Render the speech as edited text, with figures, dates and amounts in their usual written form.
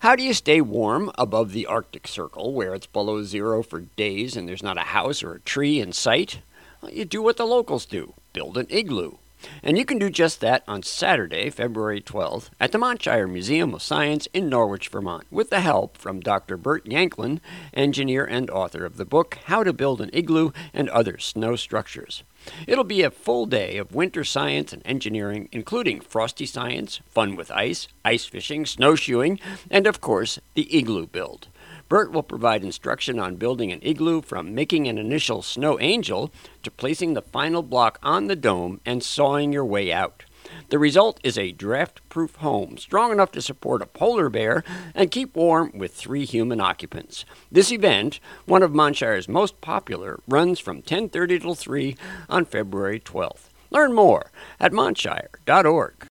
How do you stay warm above the Arctic Circle, where it's below zero for days and there's not a house or a tree in sight? Well, you do what the locals do, build an igloo. And you can do just that on Saturday, February 12th, at the Montshire Museum of Science in Norwich, Vermont, with the help from Dr. Bert Yanklin, engineer and author of the book How to Build an Igloo and Other Snow Structures. It'll be a full day of winter science and engineering, including frosty science, fun with ice fishing, snowshoeing, and of course, the igloo build. Bert will provide instruction on building an igloo from making an initial snow angel to placing the final block on the dome and sawing your way out. The result is a draft-proof home strong enough to support a polar bear and keep warm with 3 human occupants. This event, one of Montshire's most popular, runs from 10:30 till 3 on February 12th. Learn more at montshire.org.